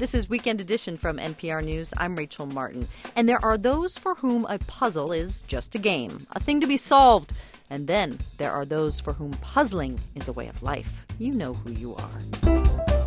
This is Weekend Edition from NPR News. I'm Rachel Martin. And there are those for whom a puzzle is just a game, a thing to be solved. And then there are those for whom puzzling is a way of life. You know who you are.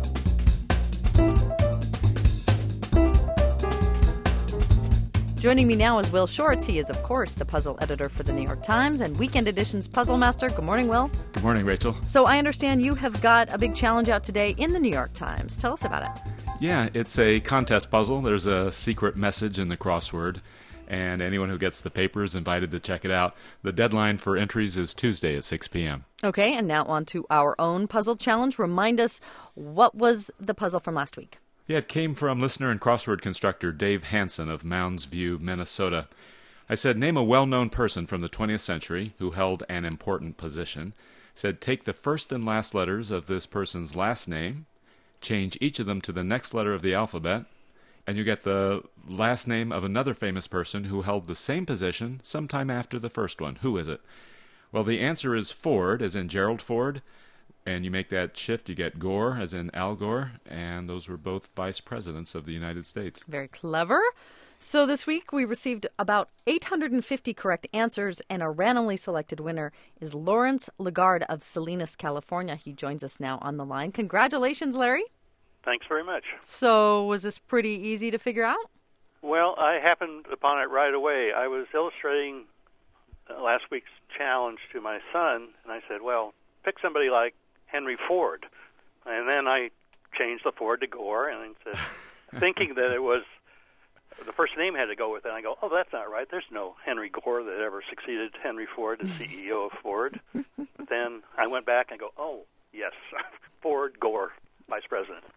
Joining me now is Will Shortz. He is, of course, the puzzle editor for the New York Times and Weekend Edition's puzzle master. Good morning, Will. Good morning, Rachel. So I understand you have got a big challenge out today in the New York Times. Tell us about it. Yeah, it's a contest puzzle. There's a secret message in the crossword, and anyone who gets the paper is invited to check it out. The deadline for entries is Tuesday at 6 p.m. Okay, and now on to our own puzzle challenge. Remind us, what was the puzzle from last week? Yeah, it came from listener and crossword constructor Dave Hansen of Mounds View, Minnesota. I said, name a well-known person from the 20th century who held an important position. Said, take the first and last letters of this person's last name, change each of them to the next letter of the alphabet, and you get the last name of another famous person who held the same position sometime after the first one. Who is it? Well, the answer is Ford, as in Gerald Ford. And you make that shift, you get Gore, as in Al Gore, and those were both vice presidents of the United States. Very clever. So this week we received about 850 correct answers, and a randomly selected winner is Lawrence Lagarde of Salinas, California. He joins us now on the line. Congratulations, Larry. Thanks very much. So was this pretty easy to figure out? Well, I happened upon it right away. I was illustrating last week's challenge to my son, and I said, well, pick somebody like Henry Ford. And then I changed the Ford to Gore, and I said, thinking that it was the first name had to go with it. And I go, oh, that's not right. There's no Henry Gore that ever succeeded Henry Ford as CEO of Ford. But then I went back and go, oh, yes, Ford, Gore, vice president.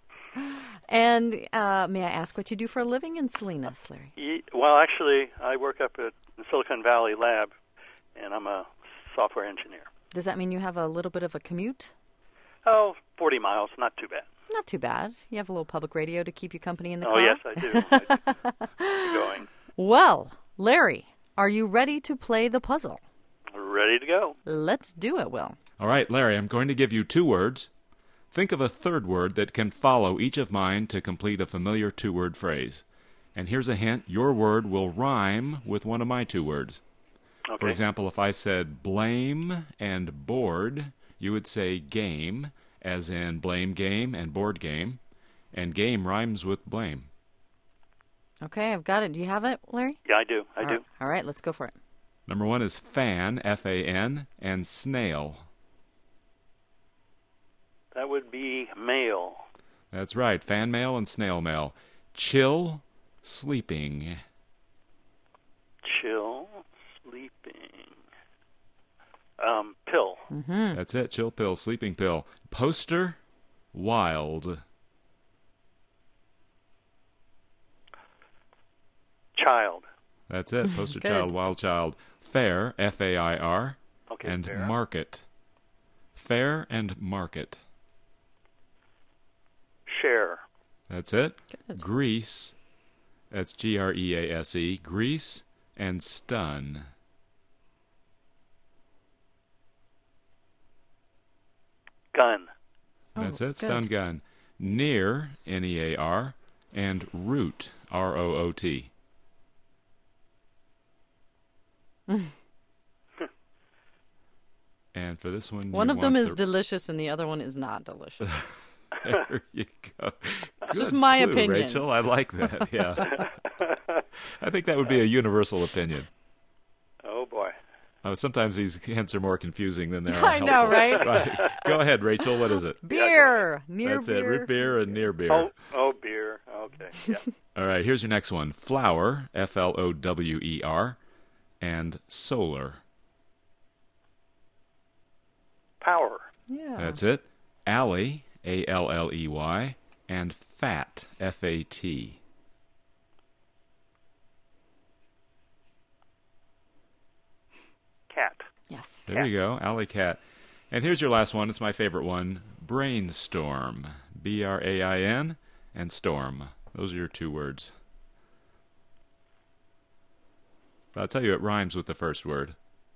And may I ask what you do for a living in Salinas, Larry? Well, actually, I work up at the Silicon Valley lab, and I'm a software engineer. Does that mean you have a little bit of a commute? Oh, 40 miles, not too bad. Not too bad. You have a little public radio to keep you company in the car? Oh, yes, I do. Keep going. Well, Larry, are you ready to play the puzzle? Ready to go. Let's do it, Will. All right, Larry, I'm going to give you two words. Think of a third word that can follow each of mine to complete a familiar two-word phrase. And here's a hint. Your word will rhyme with one of my two words. Okay. For example, if I said blame and board, you would say game, as in blame game and board game. And game rhymes with blame. Okay, I've got it. Do you have it, Larry? Yeah, I do. I do. All right, let's go for it. Number one is fan, F-A-N, and snail. That would be mail. That's right, fan mail and snail mail. Chill, sleeping. Chill, sleeping. Pill. Mm-hmm. That's it, chill pill, sleeping pill. Poster, wild. Child. That's it, poster Good. child, wild child. Fair, F-A-I-R, Okay, and fair. market. Fair and market. Share. That's it. Good. Grease, that's G-R-E-A-S-E, grease and stun. Gun. That's it, good. stun gun. Near, N-E-A-R, and root, R-O-O-T. And for this one, One you of them want is delicious and the other one is not delicious. There you go. This is Good my clue, opinion. Rachel. I like that, yeah. I think that would be a universal opinion. Oh, boy. Sometimes these hints are more confusing than they are I know, helpful. right? Go ahead, Rachel. What is it? Beer. Near That's beer. it. Root beer and near beer. Oh, beer. Okay, yeah. All right, here's your next one. Flower, F-L-O-W-E-R, and solar. Power. Yeah. That's it. Alley, A-L-L-E-Y, and fat, F-A-T. Cat. Yes. There you go, alley cat. And here's your last one. It's my favorite one. Brainstorm, B-R-A-I-N, and storm. Those are your two words. But I'll tell you, it rhymes with the first word.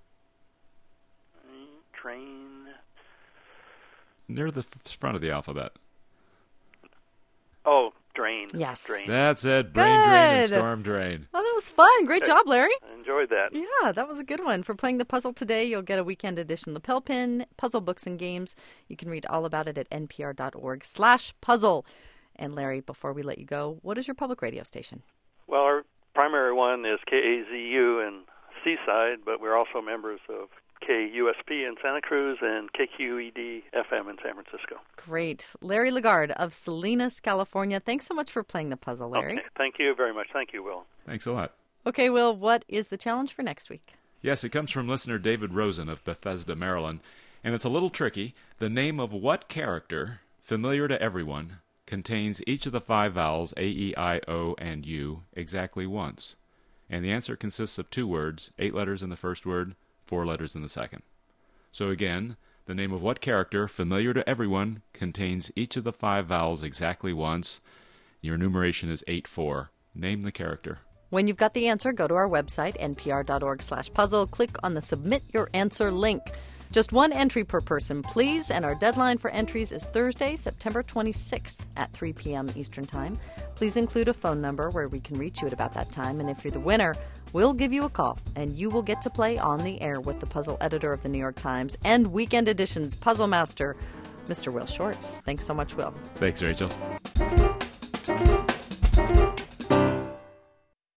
Train. Near the front of the alphabet. Oh, drain. Yes. Drain. That's it. Brain drain and Good. storm drain. Well, that was fun. Great job, Larry. I enjoyed that. Yeah, that was a good one. For playing the puzzle today, you'll get a weekend edition lapel pin, puzzle books and games. You can read all about it at npr.org/puzzle. And Larry, before we let you go, what is your public radio station? Well, our primary one is KAZU in Seaside, but we're also members of KUSP in Santa Cruz and KQED FM in San Francisco. Great. Larry Lagarde of Salinas, California. Thanks so much for playing the puzzle, Larry. Okay. Thank you very much. Thank you, Will. Thanks a lot. Okay, Will, what is the challenge for next week? Yes, it comes from listener David Rosen of Bethesda, Maryland, and it's a little tricky. The name of what character, familiar to everyone, contains each of the 5 vowels A, E, I, O, and U exactly once? And the answer consists of 2 words, 8 letters in the first word, 4 letters in the second. So again, the name of what character, familiar to everyone, contains each of the 5 vowels exactly once? Your numeration is 8-4. Name the character. When you've got the answer, go to our website, npr.org/puzzle. Click on the Submit Your Answer link. Just 1 entry per person, please, and our deadline for entries is Thursday, September 26th at 3 p.m. Eastern Time. Please include a phone number where we can reach you at about that time, and if you're the winner, we'll give you a call, and you will get to play on the air with the puzzle editor of the New York Times and Weekend Edition's puzzle master, Mr. Will Shortz. Thanks so much, Will. Thanks, Rachel.